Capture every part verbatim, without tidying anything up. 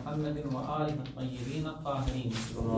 محمد وآله الطيبين الطاهرين.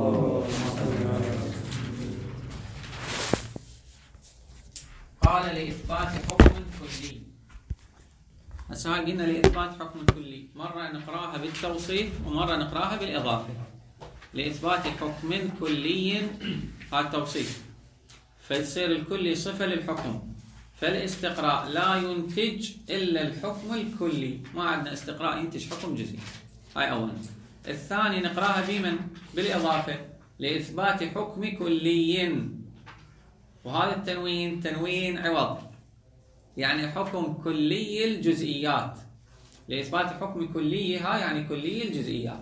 قال لإثبات حكم كلي. هسه قلنا لإثبات حكم كلي، مرة نقراها بالتوصيف ومرة نقراها بالإضافة. لإثبات حكم كلي هذا التوصيف، فيصير الكلي صفة للحكم، فالاستقراء لا ينتج إلا الحكم الكلي، ما عندنا استقراء ينتج حكم جزئي. هاي أولا. الثاني نقراها بمن؟ بالإضافة، لإثبات حكم كلي، وهذا التنوين تنوين عوض، يعني حكم كلي الجزئيات. لإثبات حكم كلي ها يعني كلي الجزئيات.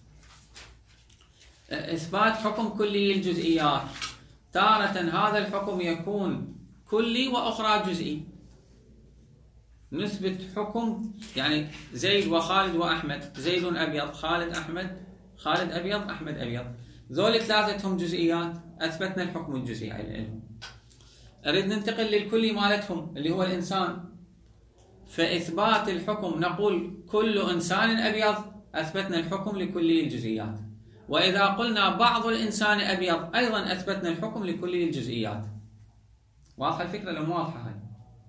إثبات حكم كلي الجزئيات، تارة هذا الحكم يكون كلي وأخرى جزئي. نثبت حكم يعني زيد وخالد وأحمد، زيد أبيض، خالد أحمد، خالد أبيض، أحمد أبيض، ذول ثلاثتهم جزئيات، أثبتنا الحكم الجزئي عليهم. أريد ننتقل للكلي مالتهم اللي هو الإنسان، فإثبات الحكم نقول كل إنسان أبيض، أثبتنا الحكم لكلي الجزئيات. وإذا قلنا بعض الإنسان أبيض أيضا أثبتنا الحكم لكلي الجزئيات. واضحة الفكرة لو مو واضحة هاي؟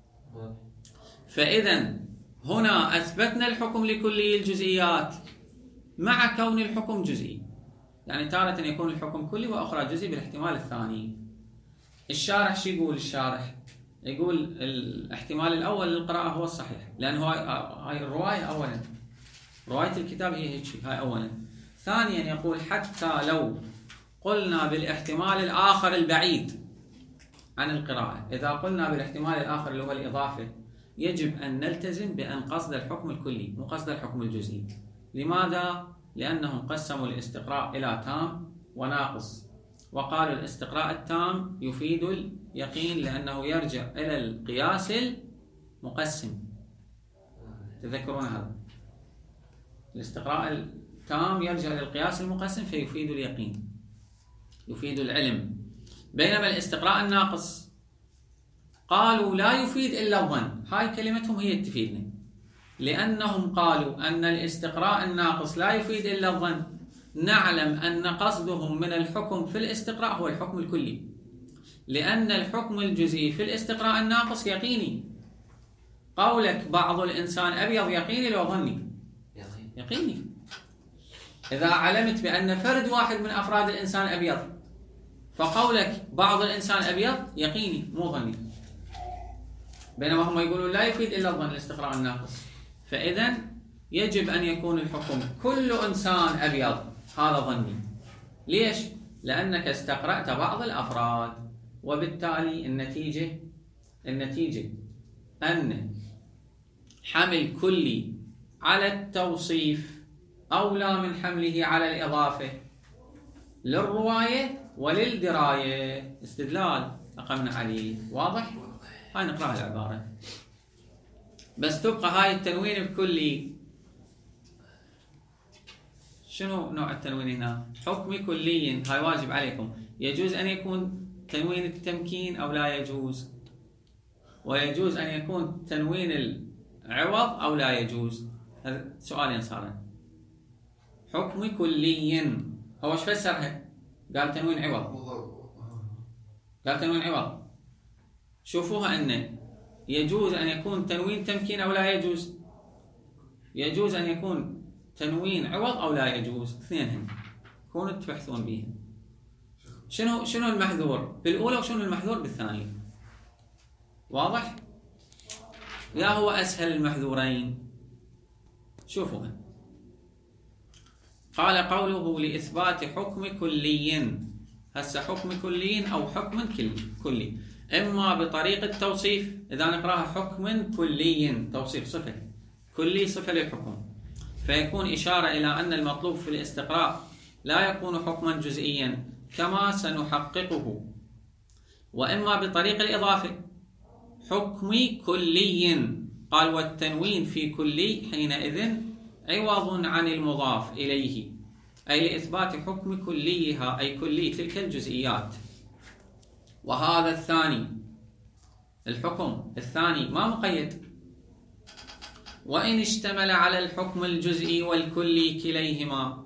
فإذا هنا أثبتنا الحكم لكلي الجزئيات مع كون الحكم جزئي، يعني تارة يكون الحكم كلي وأخرى جزئي بالاحتمال الثاني. الشارح شو يقول؟ الشارح يقول الاحتمال الأول للقراءة هو الصحيح، لأن هاي الرواية أولا، رواية الكتاب هي هيك، هاي أولا. ثانيا يقول حتى لو قلنا بالاحتمال الآخر البعيد عن القراءة، إذا قلنا بالاحتمال الآخر اللي هو الإضافة، يجب أن نلتزم بأن قصد الحكم الكلي مو قصد الحكم الجزئي. لماذا؟ لأنهم قسموا الاستقراء إلى تام وناقص، وقالوا الاستقراء التام يفيد اليقين لأنه يرجع إلى القياس المقسم. تذكرون هذا؟ الاستقراء التام يرجع إلى القياس المقسم فيفيد اليقين، يفيد العلم. بينما الاستقراء الناقص قالوا لا يفيد إلا الظن. هاي كلمتهم هي تفيدنا، لأنهم قالوا أن الاستقراء الناقص لا يفيد إلا الظن. نعلم أن قصدهم من الحكم في الاستقراء هو الحكم الكلي، لأن الحكم الجزئي في الاستقراء الناقص يقيني. قولك بعض الإنسان أبيض يقيني لو ظني؟ يقيني. إذا علمت بأن فرد واحد من أفراد الإنسان أبيض، فقولك بعض الإنسان أبيض يقيني مو ظني. بينما هم يقولون لا يفيد إلا الظن الاستقراء الناقص. فإذا يجب أن يكون الحكم كل إنسان أبيض، هذا ظني. ليش؟ لأنك استقرأت بعض الأفراد، وبالتالي النتيجة النتيجة أن حمل كلي على التوصيف أولى من حمله على الإضافة للرواية وللدراية. استدلال أقمنا عليه. واضح؟ هاي نقرأ العبارة بس تبقى هاي التنوين بكلي. شنو نوع التنوين هنا؟ حكم كلي، هاي واجب عليكم. يجوز أن يكون تنوين التمكين أو لا يجوز، ويجوز أن يكون تنوين العوض أو لا يجوز. هذا سؤالين صار. حكم كلي هو ايش فسرها؟ قال تنوين عوض، قال تنوين عوض. شوفوها أن يجوز أن يكون تنوين تمكين أو لا يجوز، يجوز أن يكون تنوين عوض أو لا يجوز، اثنينهم كونوا تبحثون بهم. شنو شنو المحذور بالأولى وشنو المحذور بالثانية؟ واضح؟ يا هو أسهل المحذورين. شوفوها. قال قوله لإثبات حكم كلي. هسه حكم كلي أو حكم كلي، إما بطريقة توصيف، إذا نقراها حكم كلي توصيف صفة، كلي صفة للحكم، فيكون إشارة إلى أن المطلوب في الاستقراء لا يكون حكما جزئيا كما سنحققه. وإما بطريق الإضافة حكم كلي، قال والتنوين في كلي حينئذ عوض عن المضاف إليه، أي لإثبات حكم كليها أي كلي تلك الجزئيات. وهذا الثاني، الحكم الثاني ما مقيد، وإن اشتمل على الحكم الجزئي والكلي كليهما.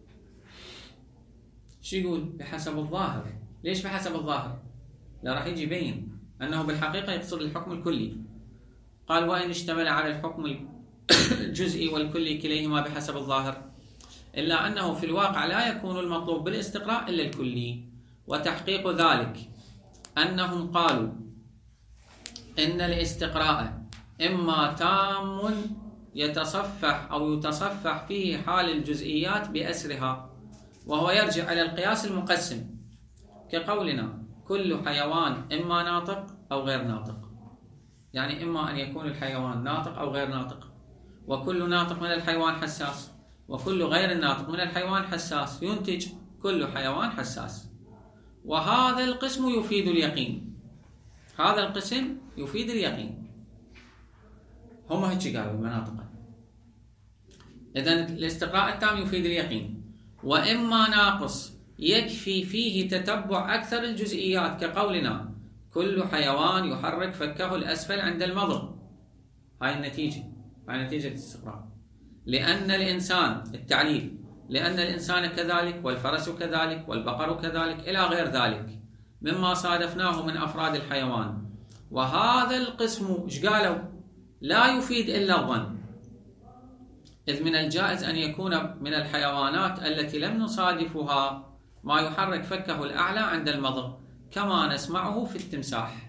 شو يقول؟ بحسب الظاهر. ليش بحسب الظاهر؟ لا راح يجي يبين أنه بالحقيقة يقصد الحكم الكلي. قال وإن اشتمل على الحكم الجزئي والكلي كليهما بحسب الظاهر، إلا أنه في الواقع لا يكون المطلوب بالاستقراء إلا الكلي. وتحقيق ذلك أنهم قالوا إن الاستقراء إما تام يتصفح أو يتصفح فيه حال الجزئيات بأسرها، وهو يرجع إلى القياس المقسم، كقولنا كل حيوان إما ناطق أو غير ناطق، يعني إما أن يكون الحيوان ناطق أو غير ناطق، وكل ناطق من الحيوان حساس، وكل غير الناطق من الحيوان حساس، ينتج كل حيوان حساس. وهذا القسم يفيد اليقين. هذا القسم يفيد اليقين. هم هيك قالوا المناطق. إذن الاستقراء التام يفيد اليقين. وإما ناقص يكفي فيه تتبع أكثر الجزئيات، كقولنا كل حيوان يحرك فكه الأسفل عند المضغ. هاي النتيجة، هاي نتيجة الاستقراء. لأن الإنسان التعليل، لأن الإنسان كذلك، والفرس كذلك، والبقر كذلك، إلى غير ذلك مما صادفناه من أفراد الحيوان. وهذا القسم إيش قالوا؟ لا يفيد إلا الظن، إذ من الجائز أن يكون من الحيوانات التي لم نصادفها ما يحرك فكه الأعلى عند المضغ، كما نسمعه في التمساح.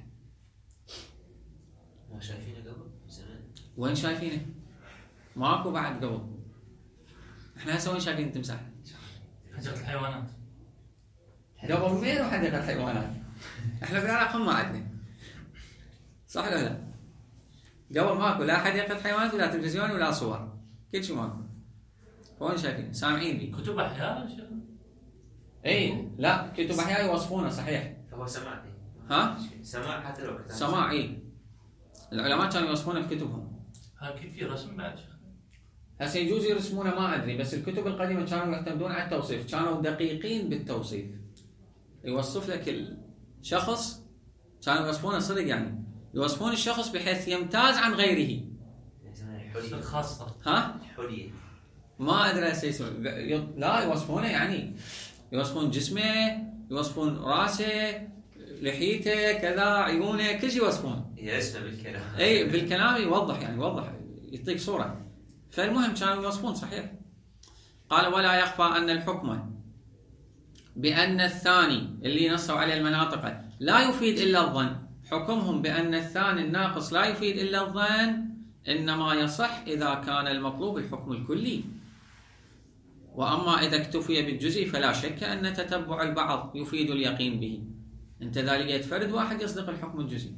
ما شايفينه قبل زمان؟ وين شايفينه؟ ماكو بعد قبل. احنا هسه وين شايفين التمساح؟ حديقة الحيوانات. قبل وين حديقة الحيوانات؟ احنا بالعراق ما عندنا. صح ولا لا؟ قبل ماكو لا حديقة حيوانات ولا تلفزيون ولا صور، كل شيء ماكو. وين شايفين؟ سامعين بي. كتب أحياء شيخ؟ اي لا، كتب احياء يوصفونه صحيح. هو سماع. ها؟ سماع حتى لو كتاب. سماع اي. العلماء كانوا يوصفونه في كتبهم. أكيد في رسم بعد شيخ. هسه يجوز يرسمونه ما ادري، بس الكتب القديمه كانوا يعتمدون على التوصيف، كانوا دقيقين بالتوصيف. يوصف لك الشخص، كانوا يوصفونه صدق يعني، يوصفون الشخص بحيث يمتاز عن غيره. حلية خاصة. ها؟ حلية. ما ادري هسه لا يوصفونه يعني يوصفون جسمه، يوصفون راسه، لحيته، كذا، عيونه، كل شيء يوصفون. هي اسمه بالكلام. اي بالكلام يوضح يعني يوضح يعطيك صوره. فالمهم كانوا يوصفون صحيح. قال ولا يخفى أن الحكم بأن الثاني اللي نصوا عليه المناطق لا يفيد إلا الظن. حكمهم بأن الثاني الناقص لا يفيد إلا الظن إنما يصح إذا كان المطلوب الحكم الكلي. وأما إذا اكتفي بالجزء فلا شك أن تتبع البعض يفيد اليقين به. أنت ذلك يتفرد واحد يصدق الحكم الجزئي.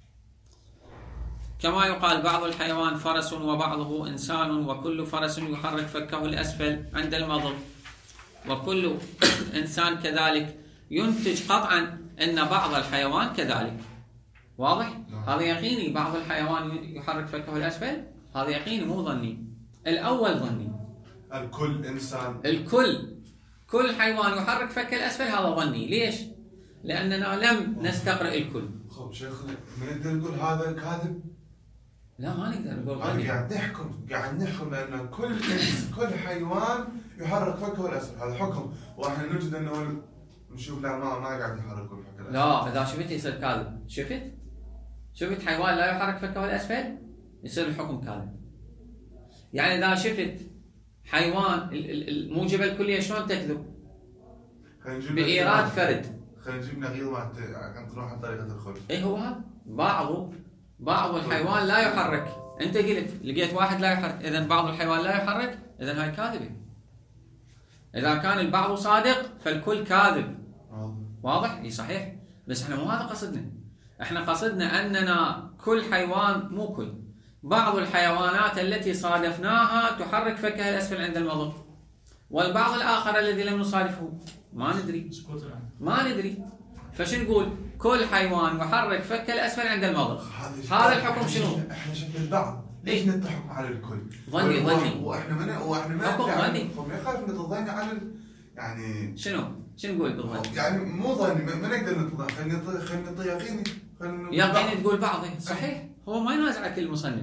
كما يقال بعض الحيوان فرس وبعضه إنسان، وكل فرس يحرك فكه الأسفل عند المضغ، وكل إنسان كذلك، ينتج قطعا أن بعض الحيوان كذلك. واضح؟ هذا يقيني، بعض الحيوان يحرك فكه الأسفل، هذا يقيني مو ظني. الأول ظني. الكل إنسان. الكل كل حيوان يحرك فكه الأسفل هذا ظني. ليش؟ لأننا لم نستقرئ الكل. خب شيخنا نقدر نقول هذا كاذب؟ لا ما نقدر نقول ظني. قاعد نحكم قاعد نحكم بأن كل كل حيوان يحرك فكه الأسفل، هذا حكم، واحنا نجد أنه نشوف لا ما ما قاعد يحرك فكه الأسفل. لا إذا شفت يصير كاذب. شفت؟ شفت حيوان لا يحرك فكه الأسفل يصير الحكم كاذب. يعني إذا شفت حيوان الموجبة الكلية شلون تكذب؟ بإيراد فرد. خلينا نجيب نغير مع نروح على طريقة الخلف. إيه هو هذا؟ بعض بعض الحيوان لا يحرك. أنت قلت لقيت واحد لا يحرك، إذن بعض الحيوان لا يحرك، إذن هاي كاذبة. إذا كان البعض صادق فالكل كاذب. واضح؟ إيه صحيح. بس إحنا مو هذا قصدنا. إحنا قصدنا أننا كل حيوان، مو كل، بعض الحيوانات التي صادفناها تحرك فكها الأسفل عند المضغ، والبعض الآخر الذي لم نصادفه ما ندري. ما ندري. فشو نقول؟ كل حيوان يحرك فكه الأسفل عند المضغ. هذا الحكم شنو؟ احنا شفنا البعض، ليش نتحكم على الكل؟ ظني ظني. واحنا من واحنا ما حكم ظني. ما يخالف نتظني على ال... يعني شنو؟ شنو نقول بالظن؟ يعني مو ظني، ما نقدر نتظن، خلينا خلينا نعطي يقيني. يقيني تقول بعض صحيح. هو ما ينازعك المصنف،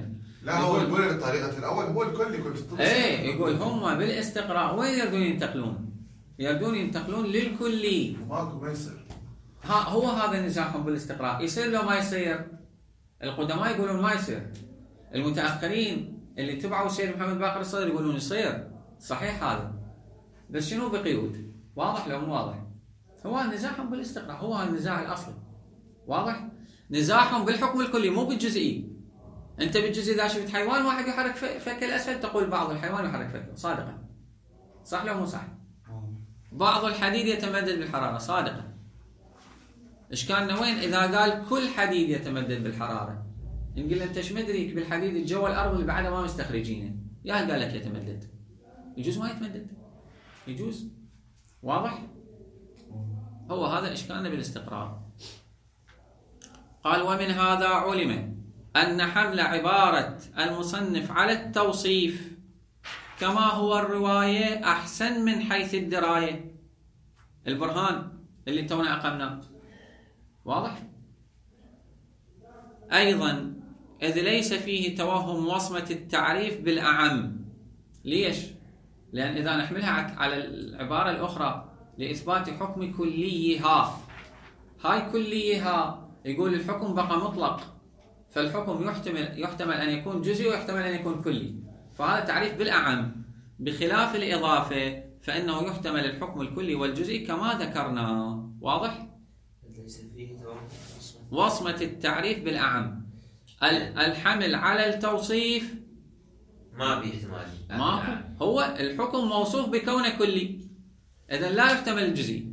لا هو يقول الطريقة الأول هو الكل يقول ايه يقول هم بالاستقراء وين يردون ينتقلون؟ يردون ينتقلون للكلي. ماكو ما يصير. ها هو هذا نزاعهم بالاستقراء، يصير لو ما يصير؟ القدماء يقولون ما يصير. المتأخرين اللي تبعوا السيد محمد باقر الصدر يقولون يصير. صحيح هذا. بس شنو بقيود؟ واضح لو مو واضح؟ هو نزاعهم بالاستقراء، هو النزاع الأصلي. واضح؟ نزاعهم بالحكم الكلي مو بالجزئي. انت بالجزء اذا شفت حيوان واحد يحرك فك الاسفل تقول بعض الحيوان يحرك فكه، صادقا. صح لو مو صح؟ بعض الحديد يتمدد بالحراره، صادقا. اشكالنا وين؟ اذا قال كل حديد يتمدد بالحراره، نقول انت ايش مدريك بالحديد الجو الارض اللي بعده ما مستخرجينه؟ يا قال لك يتمدد. يجوز ما يتمدد. يجوز. واضح؟ هو هذا اشكالنا بالاستقرار. قال ومن هذا علم أن حمل عبارة المصنف على التوصيف كما هو الرواية أحسن من حيث الدراية. البرهان اللي تونا أقمناه واضح؟ أيضا إذ ليس فيه توهم وصمة التعريف بالأعم. ليش؟ لأن إذا نحملها على العبارة الأخرى لإثبات حكم كليها، هاي كليها يقول الحكم بقى مطلق، فالحكم يحتمل يحتمل أن يكون جزئي ويحتمل أن يكون كلي، فهذا تعريف بالأعم. بخلاف الإضافة فإنه يحتمل الحكم الكلي والجزئي كما ذكرنا. واضح؟ ليس فيه وصمة التعريف بالأعم. الحمل على التوصيف ما به احتمال. ما هو الحكم موصوف بكونه كلي، إذا لا يحتمل الجزئي.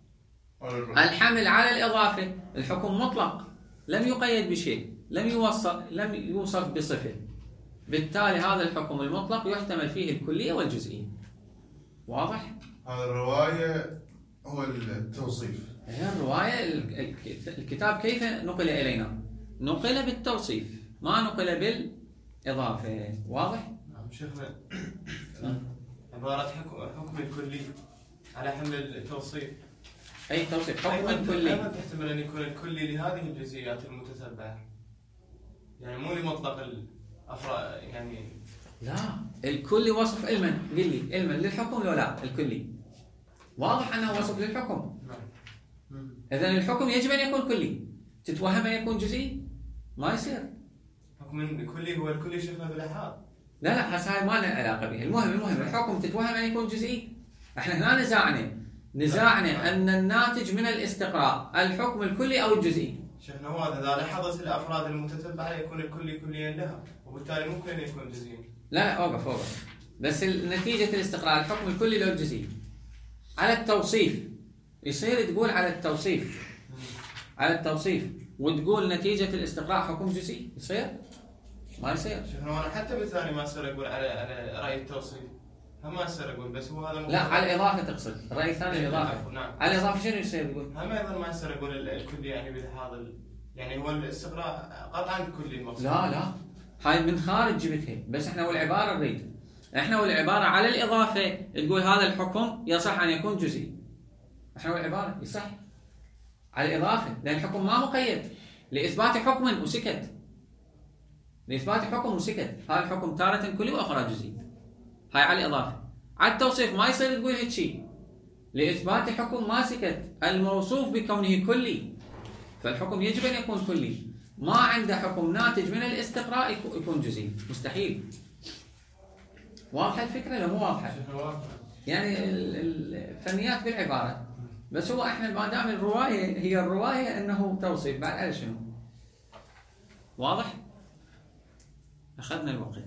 الحمل على الإضافة الحكم مطلق، لم يقيد بشيء، لم يوصف لم يوصف بصفة، بالتالي هذا الحكم المطلق يحتمل فيه الكلية والجزئية. واضح؟ هذا الرواية هو التوصيف. هي الرواية الكتاب كيف نقل إلينا؟ نقل بالتوصيف، ما نقل بالإضافة. واضح؟ نعم شيخنا. عبارة حكم حكم الكلي على حمل التوصيف. أي توصيف حكم كلي. أيضا تحتمل أن يكون الكلي لهذه الجزئيات المتتبعة، يعني مو لمطلق الأفراد يعني. لا، الكلي وصف علما، قل لي علما للحكم لو لا الكلي. واضح أنه وصف للحكم. نعم. إذن الحكم يجب أن يكون كلي، تتوهم أن يكون جزئي؟ ما يصير. حكم الكلي هو الكلي شيخنا بالآحاد. لا لا هسه هاي ما لها علاقة به، المهم المهم الحكم تتوهم أن يكون جزئي. احنا هنا نزاعنا نزاعنا أن الناتج من الاستقراء الحكم الكلي أو الجزئي. شيخنا هو إذا لاحظت الأفراد المتتبعة يكون الكلي كليا لها، وبالتالي ممكن أن يكون جزئيا. لا لا أوقف أوقف. بس نتيجة الاستقراء الحكم الكلي لو الجزئي. على التوصيف يصير تقول على التوصيف على التوصيف وتقول نتيجة الاستقراء حكم جزئي، يصير؟ ما يصير. شيخنا أنا حتى بالثاني ما أصير أقول على على رأي التوصيف. هم ما أصير أقول بس هو هذا. لا على الإضافة تقصد، الرأي الثاني الإضافة. نعم. على الإضافة شنو يصير تقول؟ هم أيضا ما أصير أقول الكلي يعني بهذا يعني هو الاستقراء قطعا كلي المقصود. لا لا هاي من خارج جبتها، بس احنا والعبارة نريد احنا والعبارة على الإضافة تقول هذا الحكم يصح أن يكون جزئي. احنا والعبارة يصح على الإضافة لأن الحكم ما مقيد لإثبات حكم وسكت. لإثبات حكم وسكت، هذا الحكم تارة كلي وأخرى جزئي. هاي على الإضافة. على التوصيف ما يصير تقول هيك شيء، لإثبات حكم ما سكت الموصوف بكونه كلي، فالحكم يجب أن يكون كلي. ما عنده حكم ناتج من الاستقراء يكون جزئي، مستحيل. واضحة الفكرة ولا مو واضحة؟ يعني الفنيات بالعبارة، بس هو احنا ما دام الرواية هي الرواية انه توصيف، بعد على شنو؟ واضح؟ اخذنا الوقت.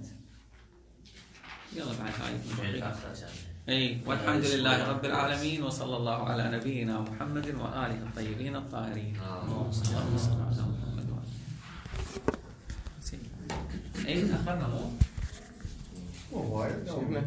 يلا بعد هاي. اي والحمد لله رب العالمين وصلى الله على نبينا محمد وآله الطيبين الطاهرين. اللهم صل وسلم على محمد وآله. اي تأخرنا مو؟ مو وايد.